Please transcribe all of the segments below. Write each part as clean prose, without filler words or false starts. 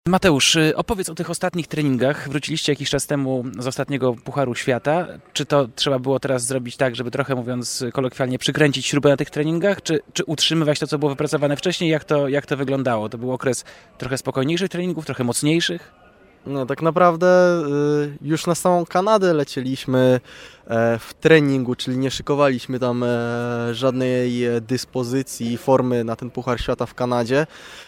Mateusz, opowiedz o tych ostatnich treningach. Wróciliście jakiś czas temu z ostatniego Pucharu Świata. Czy to trzeba było teraz zrobić tak, żeby trochę, mówiąc kolokwialnie, przykręcić śrubę na tych treningach, czy utrzymywać to, co było wypracowane wcześniej? Jak to wyglądało? To był okres trochę spokojniejszych treningów, trochę mocniejszych? No tak naprawdę już na samą Kanadę lecieliśmy w treningu, czyli nie szykowaliśmy tam żadnej dyspozycji, formy na ten Puchar Świata w Kanadzie.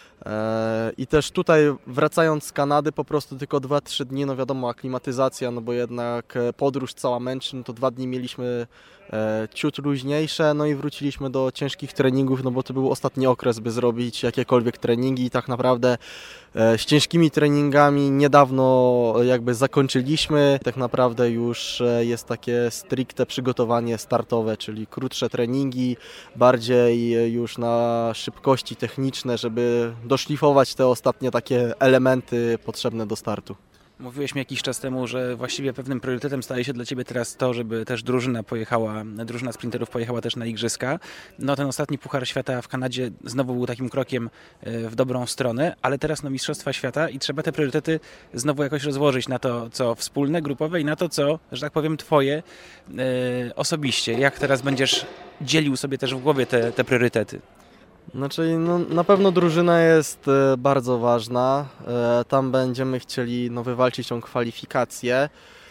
I też tutaj wracając z Kanady po prostu tylko 2-3 dni, no wiadomo, aklimatyzacja, no bo jednak podróż cała męczy, no to 2 dni mieliśmy ciut luźniejsze, no i wróciliśmy do ciężkich treningów, no bo to był ostatni okres, by zrobić jakiekolwiek treningi i tak naprawdę z ciężkimi treningami niedawno jakby zakończyliśmy. Tak naprawdę już jest takie stricte przygotowanie startowe, czyli krótsze treningi, bardziej już na szybkości techniczne, żeby doszlifować te ostatnie takie elementy potrzebne do startu. Mówiłeś mi jakiś czas temu, że właściwie pewnym priorytetem staje się dla Ciebie teraz to, żeby też drużyna sprinterów pojechała też na Igrzyska. No ten ostatni Puchar Świata w Kanadzie znowu był takim krokiem w dobrą stronę, ale teraz Mistrzostwa Świata i trzeba te priorytety znowu jakoś rozłożyć na to, co wspólne, grupowe i na to, co, że tak powiem, Twoje osobiście. Jak teraz będziesz dzielił sobie też w głowie te priorytety? Znaczy, no, na pewno drużyna jest bardzo ważna. Tam będziemy chcieli wywalczyć tą kwalifikację.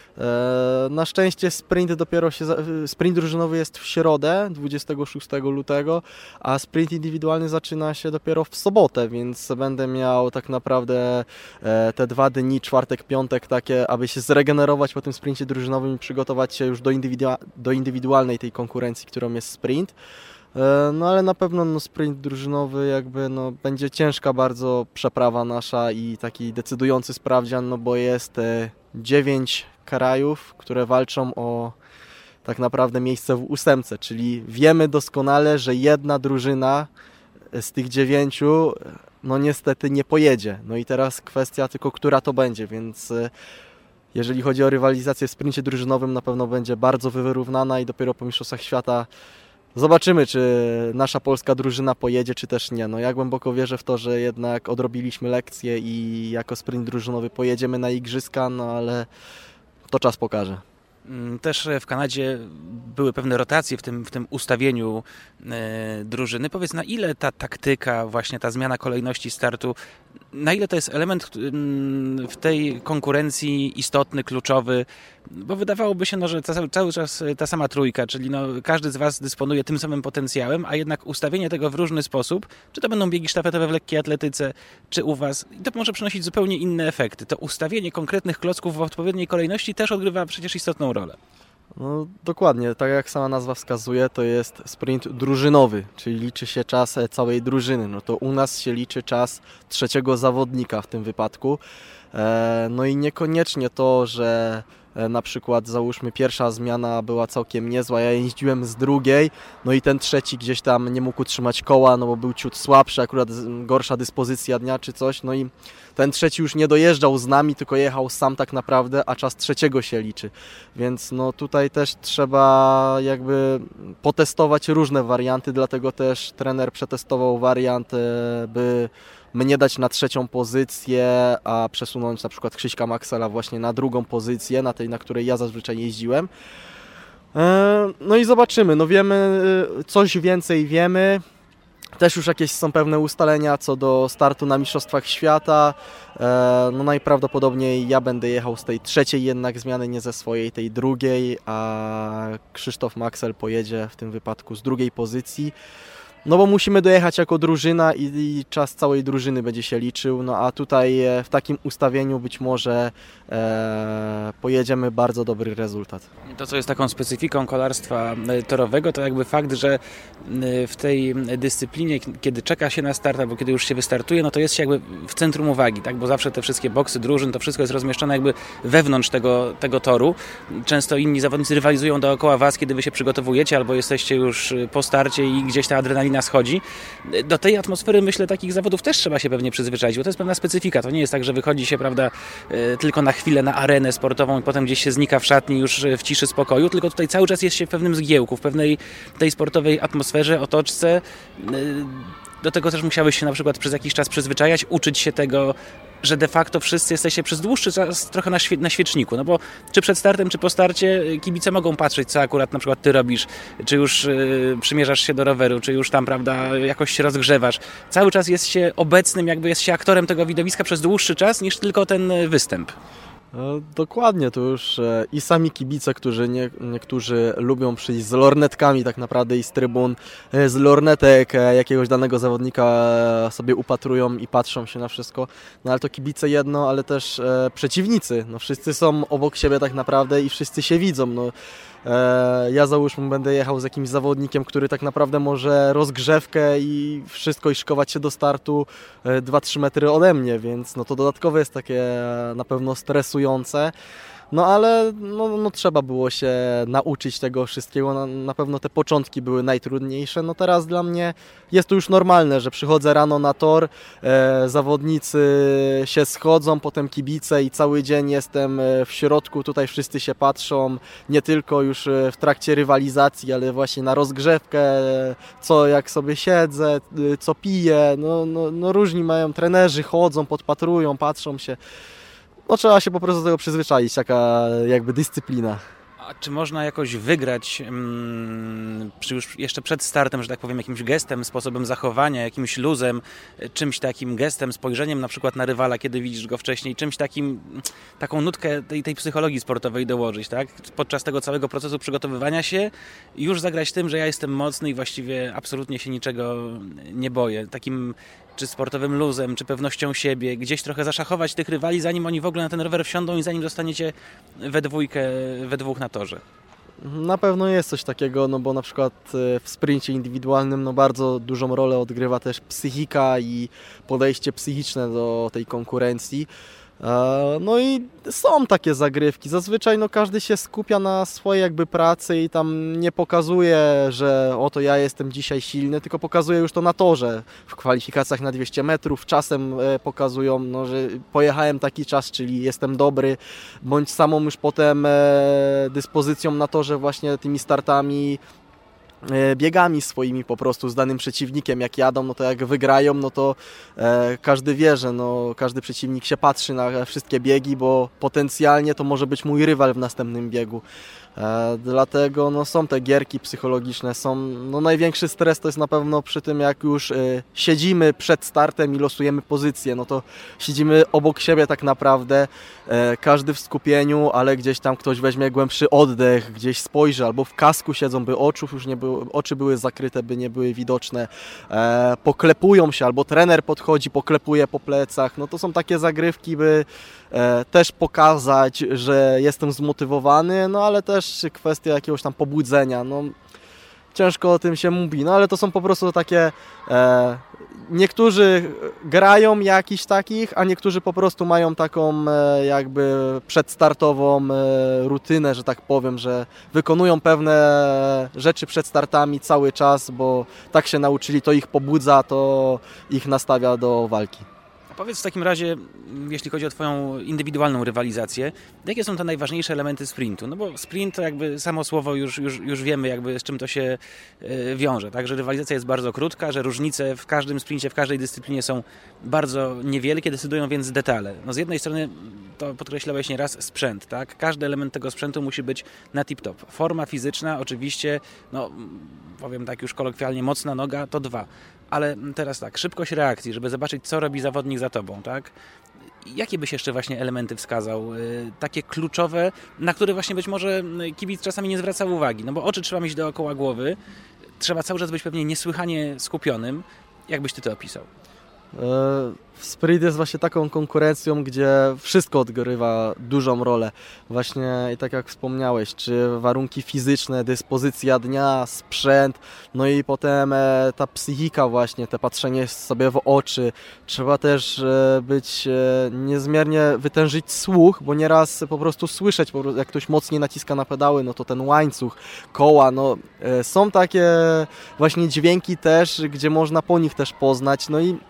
Na szczęście sprint drużynowy jest w środę, 26 lutego, a sprint indywidualny zaczyna się dopiero w sobotę, więc będę miał tak naprawdę te 2 dni, czwartek, piątek takie, aby się zregenerować po tym sprincie drużynowym i przygotować się już do indywidualnej tej konkurencji, którą jest sprint. No ale na pewno sprint drużynowy będzie ciężka bardzo przeprawa nasza i taki decydujący sprawdzian, bo jest 9 krajów, które walczą o tak naprawdę miejsce w 8, czyli wiemy doskonale, że jedna drużyna z tych 9 niestety nie pojedzie. No i teraz kwestia tylko, która to będzie, więc jeżeli chodzi o rywalizację w sprincie drużynowym, na pewno będzie bardzo wyrównana i dopiero po Mistrzostwach Świata zobaczymy, czy nasza polska drużyna pojedzie, czy też nie. Ja głęboko wierzę w to, że jednak odrobiliśmy lekcję i jako sprint drużynowy pojedziemy na Igrzyska, ale to czas pokaże. Też w Kanadzie były pewne rotacje w tym ustawieniu drużyny. Powiedz, na ile ta taktyka, właśnie ta zmiana kolejności startu, na ile to jest element w tej konkurencji istotny, kluczowy, bo wydawałoby się, że cały czas ta sama trójka, czyli każdy z Was dysponuje tym samym potencjałem, a jednak ustawienie tego w różny sposób, czy to będą biegi sztafetowe w lekkiej atletyce, czy u Was, i to może przynosić zupełnie inne efekty. To ustawienie konkretnych klocków w odpowiedniej kolejności też odgrywa przecież istotną rolę. No dokładnie, tak jak sama nazwa wskazuje, to jest sprint drużynowy, czyli liczy się czas całej drużyny. No to u nas się liczy czas trzeciego zawodnika w tym wypadku. No i niekoniecznie to, że na przykład załóżmy pierwsza zmiana była całkiem niezła, ja jeździłem z drugiej, no i ten trzeci gdzieś tam nie mógł utrzymać koła, bo był ciut słabszy, akurat gorsza dyspozycja dnia czy coś, no i ten trzeci już nie dojeżdżał z nami, tylko jechał sam tak naprawdę, a czas trzeciego się liczy, więc tutaj też trzeba potestować różne warianty, dlatego też trener przetestował wariant, by mnie dać na trzecią pozycję, a przesunąć na przykład Krzyśka Maxela właśnie na drugą pozycję, na tej, na której ja zazwyczaj jeździłem. No i zobaczymy, wiemy, coś więcej wiemy. Też już jakieś są pewne ustalenia co do startu na Mistrzostwach Świata. Najprawdopodobniej ja będę jechał z tej trzeciej jednak zmiany, nie ze swojej, tej drugiej, a Krzysztof Maxel pojedzie w tym wypadku z drugiej pozycji. Bo musimy dojechać jako drużyna i czas całej drużyny będzie się liczył, a tutaj w takim ustawieniu być może pojedziemy bardzo dobry rezultat. To, co jest taką specyfiką kolarstwa torowego, to fakt, że w tej dyscyplinie, kiedy czeka się na start albo kiedy już się wystartuje, to jest się w centrum uwagi, tak? Bo zawsze te wszystkie boksy drużyn, to wszystko jest rozmieszczone wewnątrz tego toru. Często inni zawodnicy rywalizują dookoła Was, kiedy Wy się przygotowujecie albo jesteście już po starcie i gdzieś ta adrenalina schodzi. Do tej atmosfery, myślę, takich zawodów też trzeba się pewnie przyzwyczaić, bo to jest pewna specyfika. To nie jest tak, że wychodzi się, prawda, tylko na chwilę na arenę sportową i potem gdzieś się znika w szatni już w ciszy, spokoju, tylko tutaj cały czas jest się w pewnym zgiełku, w pewnej tej sportowej atmosferze, otoczce. Do tego też musiałeś się na przykład przez jakiś czas przyzwyczajać, uczyć się tego, że de facto wszyscy jesteście przez dłuższy czas trochę na świeczniku, no bo czy przed startem, czy po starcie kibice mogą patrzeć, co akurat na przykład ty robisz, czy już przymierzasz się do roweru, czy już tam, prawda, jakoś się rozgrzewasz. Cały czas jest się obecnym, jakby jest się aktorem tego widowiska przez dłuższy czas niż tylko ten występ. Dokładnie, to już i sami kibice, którzy niektórzy lubią przyjść z lornetkami tak naprawdę i z trybun, z lornetek jakiegoś danego zawodnika sobie upatrują i patrzą się na wszystko, no ale to kibice jedno, ale też przeciwnicy, no wszyscy są obok siebie tak naprawdę i wszyscy się widzą, no. Ja załóżmy będę jechał z jakimś zawodnikiem, który tak naprawdę może rozgrzewkę i wszystko i szykować się do startu 2-3 metry ode mnie, więc no to dodatkowo jest takie na pewno stresujące. No ale no trzeba było się nauczyć tego wszystkiego, na pewno te początki były najtrudniejsze. No teraz dla mnie jest to już normalne, że przychodzę rano na tor, zawodnicy się schodzą, potem kibice i cały dzień jestem w środku, tutaj wszyscy się patrzą, nie tylko już w trakcie rywalizacji, ale właśnie na rozgrzewkę, co jak sobie siedzę, co piję, no różni mają trenerzy, chodzą, podpatrują, patrzą się. No trzeba się po prostu do tego przyzwyczaić, taka jakby dyscyplina. A czy można jakoś wygrać już jeszcze przed startem, że tak powiem, jakimś gestem, sposobem zachowania, jakimś luzem, czymś takim gestem, spojrzeniem na przykład na rywala, kiedy widzisz go wcześniej, czymś takim, taką nutkę tej psychologii sportowej dołożyć, tak? Podczas tego całego procesu przygotowywania się już zagrać tym, że ja jestem mocny i właściwie absolutnie się niczego nie boję. Takim czy sportowym luzem, czy pewnością siebie, gdzieś trochę zaszachować tych rywali, zanim oni w ogóle na ten rower wsiądą i zanim zostaniecie we dwóch na torze. Na pewno jest coś takiego, no bo na przykład w sprincie indywidualnym no bardzo dużą rolę odgrywa też psychika i podejście psychiczne do tej konkurencji. No i są takie zagrywki. Zazwyczaj no każdy się skupia na swojej jakby pracy i tam nie pokazuje, że oto ja jestem dzisiaj silny, tylko pokazuje już to na torze. W kwalifikacjach na 200 metrów czasem pokazują, no, że pojechałem taki czas, czyli jestem dobry, bądź samą już potem dyspozycją na torze właśnie tymi startami, biegami swoimi po prostu z danym przeciwnikiem, jak jadą, no to jak wygrają, no to każdy wie, że no, każdy przeciwnik się patrzy na wszystkie biegi, bo potencjalnie to może być mój rywal w następnym biegu. Dlatego no, są te gierki psychologiczne, no, największy stres to jest na pewno przy tym, jak już siedzimy przed startem i losujemy pozycję, no to siedzimy obok siebie tak naprawdę, każdy w skupieniu, ale gdzieś tam ktoś weźmie głębszy oddech, gdzieś spojrzy, albo w kasku siedzą, by oczy były zakryte, by nie były widoczne, poklepują się, albo trener podchodzi, poklepuje po plecach, no to są takie zagrywki, by też pokazać, że jestem zmotywowany, no ale też kwestia jakiegoś tam pobudzenia, no ciężko o tym się mówi, no ale to są po prostu takie, niektórzy grają jakichś takich, a niektórzy po prostu mają taką jakby przedstartową rutynę, że tak powiem, że wykonują pewne rzeczy przed startami cały czas, bo tak się nauczyli, to ich pobudza, to ich nastawia do walki. Powiedz w takim razie, jeśli chodzi o Twoją indywidualną rywalizację, jakie są te najważniejsze elementy sprintu? No bo sprint to jakby samo słowo już wiemy jakby z czym to się wiąże, tak? Że rywalizacja jest bardzo krótka, że różnice w każdym sprincie, w każdej dyscyplinie są bardzo niewielkie, decydują więc detale. No z jednej strony, to podkreślałeś nieraz, sprzęt, tak? Każdy element tego sprzętu musi być na tip-top. Forma fizyczna oczywiście, no powiem tak już kolokwialnie, mocna noga to 2. Ale teraz tak, szybkość reakcji, żeby zobaczyć, co robi zawodnik za tobą, tak? Jakie byś jeszcze właśnie elementy wskazał, takie kluczowe, na które właśnie być może kibic czasami nie zwracał uwagi? No bo oczy trzeba mieć dookoła głowy, trzeba cały czas być pewnie niesłychanie skupionym. Jak byś ty to opisał? Sprint jest właśnie taką konkurencją, gdzie wszystko odgrywa dużą rolę. Właśnie i tak jak wspomniałeś, czy warunki fizyczne, dyspozycja dnia, sprzęt, no i potem ta psychika właśnie, te patrzenie sobie w oczy. Trzeba też być niezmiernie wytężyć słuch, bo nieraz po prostu słyszeć, jak ktoś mocniej naciska na pedały, no to ten łańcuch, koła, no są takie właśnie dźwięki też, gdzie można po nich też poznać, no i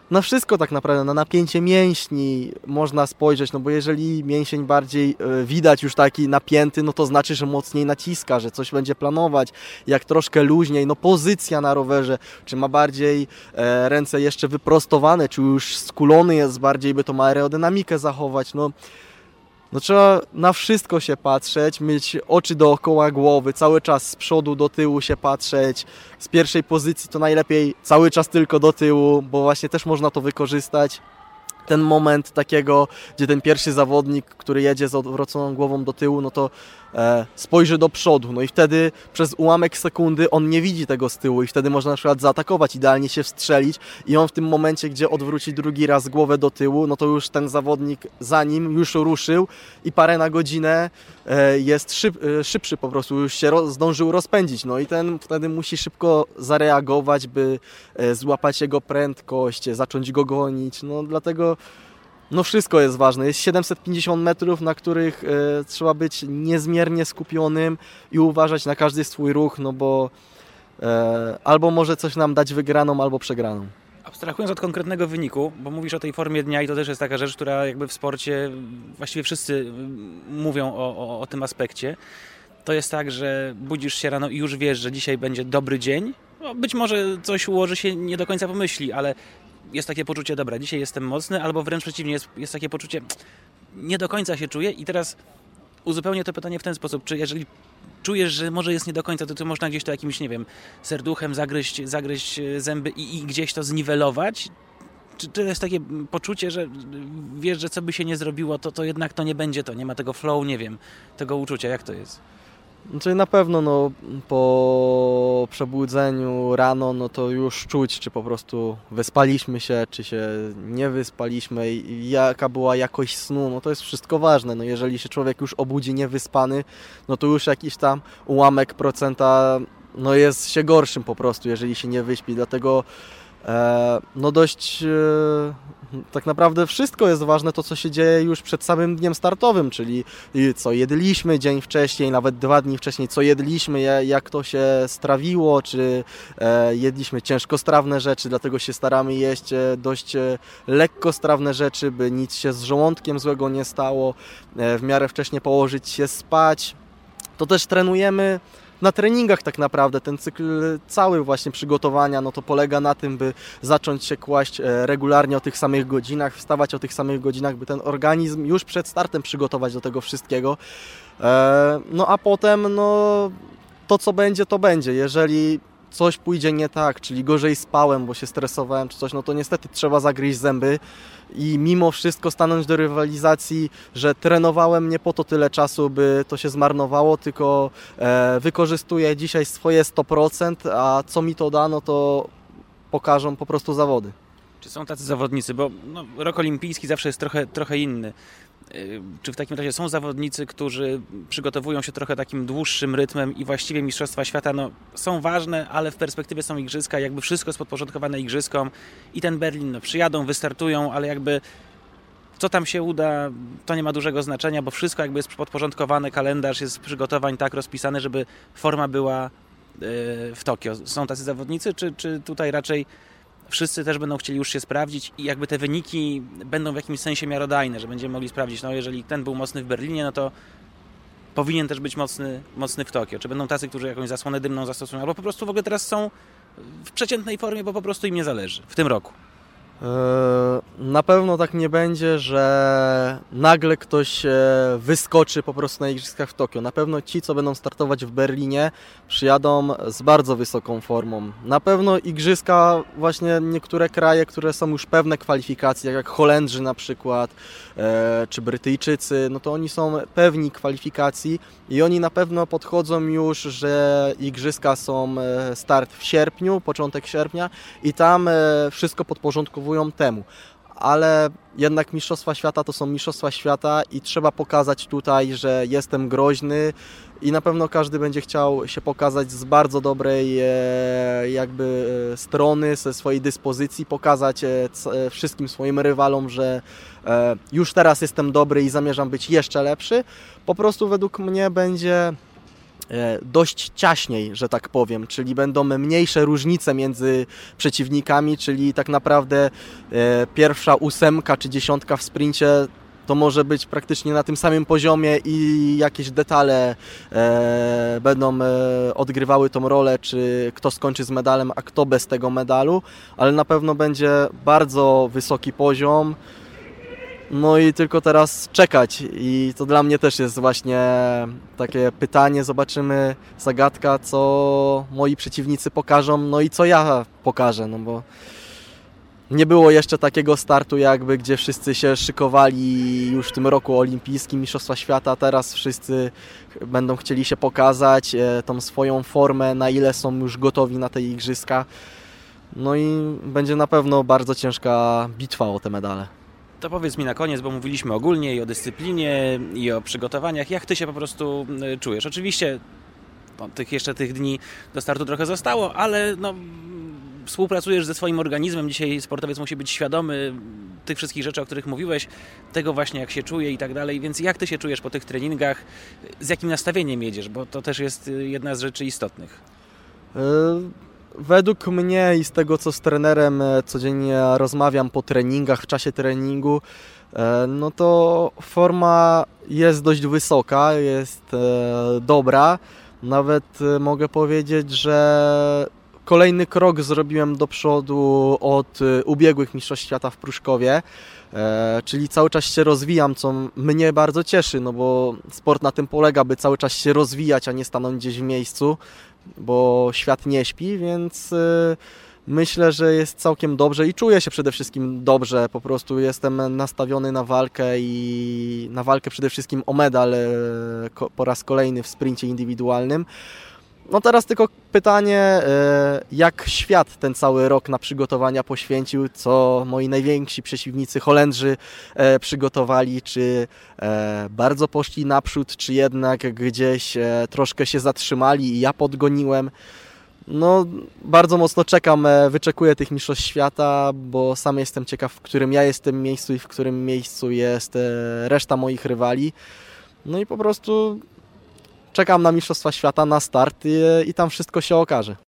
na wszystko tak naprawdę, na napięcie mięśni można spojrzeć, no bo jeżeli mięsień bardziej widać już taki napięty, no to znaczy, że mocniej naciska, że coś będzie planować, jak troszkę luźniej, no pozycja na rowerze, czy ma bardziej ręce jeszcze wyprostowane, czy już skulony jest bardziej, by tą aerodynamikę zachować, no trzeba na wszystko się patrzeć, mieć oczy dookoła głowy, cały czas z przodu do tyłu się patrzeć. Z pierwszej pozycji to najlepiej cały czas tylko do tyłu, bo właśnie też można to wykorzystać. Ten moment takiego, gdzie ten pierwszy zawodnik, który jedzie z odwróconą głową do tyłu, no to spojrzy do przodu, no i wtedy przez ułamek sekundy on nie widzi tego z tyłu i wtedy można na przykład zaatakować, idealnie się wstrzelić i on w tym momencie, gdzie odwróci drugi raz głowę do tyłu, no to już ten zawodnik za nim już ruszył i parę na godzinę jest szybszy po prostu, już się zdążył rozpędzić, no i ten wtedy musi szybko zareagować, by złapać jego prędkość, zacząć go gonić, no dlatego no wszystko jest ważne. Jest 750 metrów, na których trzeba być niezmiernie skupionym i uważać na każdy swój ruch, no bo albo może coś nam dać wygraną, albo przegraną. Abstrahując od konkretnego wyniku, bo mówisz o tej formie dnia i to też jest taka rzecz, która jakby w sporcie właściwie wszyscy mówią o tym aspekcie. To jest tak, że budzisz się rano i już wiesz, że dzisiaj będzie dobry dzień. No, być może coś ułoży się, nie do końca pomyśli, ale jest takie poczucie, dobra, dzisiaj jestem mocny, albo wręcz przeciwnie, jest takie poczucie, nie do końca się czuję i teraz uzupełnię to pytanie w ten sposób, czy jeżeli czujesz, że może jest nie do końca, to można gdzieś to jakimś, nie wiem, serduchem zagryźć zęby i gdzieś to zniwelować? Czy to jest takie poczucie, że wiesz, że co by się nie zrobiło, to jednak to nie będzie to, nie ma tego flow, nie wiem, tego uczucia, jak to jest? Czyli na pewno no, po przebudzeniu rano no to już czuć, czy po prostu wyspaliśmy się, czy się nie wyspaliśmy i jaka była jakość snu, no to jest wszystko ważne. No jeżeli się człowiek już obudzi niewyspany, no to już jakiś tam ułamek procenta no jest się gorszym po prostu, jeżeli się nie wyśpi, dlatego no dość tak naprawdę wszystko jest ważne, to co się dzieje już przed samym dniem startowym, czyli co jedliśmy dzień wcześniej, nawet 2 dni wcześniej, co jedliśmy, jak to się strawiło, czy jedliśmy ciężkostrawne rzeczy, dlatego się staramy jeść dość lekkostrawne rzeczy, by nic się z żołądkiem złego nie stało, w miarę wcześnie położyć się spać. To też trenujemy na treningach tak naprawdę. Ten cykl cały właśnie przygotowania, no to polega na tym, by zacząć się kłaść regularnie o tych samych godzinach, wstawać o tych samych godzinach, by ten organizm już przed startem przygotować do tego wszystkiego. No a potem, no to co będzie, to będzie. Jeżeli coś pójdzie nie tak, czyli gorzej spałem, bo się stresowałem czy coś, no to niestety trzeba zagryźć zęby i mimo wszystko stanąć do rywalizacji, że trenowałem nie po to tyle czasu, by to się zmarnowało, tylko wykorzystuję dzisiaj swoje 100%, a co mi to da, no to pokażą po prostu zawody. Czy są tacy zawodnicy, bo no, rok olimpijski zawsze jest trochę inny. Czy w takim razie są zawodnicy, którzy przygotowują się trochę takim dłuższym rytmem i właściwie Mistrzostwa Świata no, są ważne, ale w perspektywie są igrzyska, jakby wszystko jest podporządkowane igrzyskom i ten Berlin, no, przyjadą, wystartują, ale jakby co tam się uda, to nie ma dużego znaczenia, bo wszystko jakby jest podporządkowane, kalendarz jest przygotowań tak rozpisany, żeby forma była w Tokio. Są tacy zawodnicy, czy tutaj raczej wszyscy też będą chcieli już się sprawdzić i jakby te wyniki będą w jakimś sensie miarodajne, że będziemy mogli sprawdzić, no jeżeli ten był mocny w Berlinie, no to powinien też być mocny w Tokio. Czy będą tacy, którzy jakąś zasłonę dymną zastosują, albo po prostu w ogóle teraz są w przeciętnej formie, bo po prostu im nie zależy w tym roku. Na pewno tak nie będzie, że nagle ktoś wyskoczy po prostu na igrzyskach w Tokio. Na pewno ci, co będą startować w Berlinie, przyjadą z bardzo wysoką formą. Na pewno igrzyska, właśnie niektóre kraje, które są już pewne kwalifikacje, jak Holendrzy na przykład, czy Brytyjczycy, no to oni są pewni kwalifikacji i oni na pewno podchodzą już, że igrzyska są start w sierpniu, początek sierpnia i tam wszystko podporządkowują temu, ale jednak Mistrzostwa Świata to są Mistrzostwa Świata i trzeba pokazać tutaj, że jestem groźny i na pewno każdy będzie chciał się pokazać z bardzo dobrej jakby strony, ze swojej dyspozycji, pokazać wszystkim swoim rywalom, że już teraz jestem dobry i zamierzam być jeszcze lepszy. Po prostu według mnie będzie dość ciaśniej, że tak powiem, czyli będą mniejsze różnice między przeciwnikami, czyli tak naprawdę pierwsza 8 czy 10 w sprincie to może być praktycznie na tym samym poziomie i jakieś detale będą odgrywały tą rolę, czy kto skończy z medalem, a kto bez tego medalu, ale na pewno będzie bardzo wysoki poziom. No i tylko teraz czekać i to dla mnie też jest właśnie takie pytanie, zobaczymy, zagadka, co moi przeciwnicy pokażą, no i co ja pokażę, no bo nie było jeszcze takiego startu jakby, gdzie wszyscy się szykowali już w tym roku olimpijskim, Mistrzostwa Świata, teraz wszyscy będą chcieli się pokazać, tą swoją formę, na ile są już gotowi na te igrzyska, no i będzie na pewno bardzo ciężka bitwa o te medale. To powiedz mi na koniec, bo mówiliśmy ogólnie i o dyscyplinie, i o przygotowaniach. Jak ty się po prostu czujesz? Oczywiście tych dni do startu trochę zostało, ale współpracujesz ze swoim organizmem. Dzisiaj sportowiec musi być świadomy tych wszystkich rzeczy, o których mówiłeś, tego właśnie jak się czuje i tak dalej. Więc jak ty się czujesz po tych treningach? Z jakim nastawieniem jedziesz? Bo to też jest jedna z rzeczy istotnych. Według mnie i z tego, co z trenerem codziennie rozmawiam po treningach, w czasie treningu, no to forma jest dość wysoka, jest dobra. Nawet mogę powiedzieć, że kolejny krok zrobiłem do przodu od ubiegłych Mistrzostw Świata w Pruszkowie, czyli cały czas się rozwijam, co mnie bardzo cieszy, no bo sport na tym polega, by cały czas się rozwijać, a nie stanąć gdzieś w miejscu, bo świat nie śpi, więc myślę, że jest całkiem dobrze i czuję się przede wszystkim dobrze, po prostu jestem nastawiony na walkę i na walkę przede wszystkim o medal po raz kolejny w sprincie indywidualnym. No teraz tylko pytanie, jak świat ten cały rok na przygotowania poświęcił, co moi najwięksi przeciwnicy Holendrzy przygotowali, czy bardzo poszli naprzód, czy jednak gdzieś troszkę się zatrzymali i ja podgoniłem. No bardzo mocno czekam, wyczekuję tych mistrzostw świata, bo sam jestem ciekaw, w którym ja jestem miejscu i w którym miejscu jest reszta moich rywali. No i po prostu czekam na Mistrzostwa Świata, na start i tam wszystko się okaże.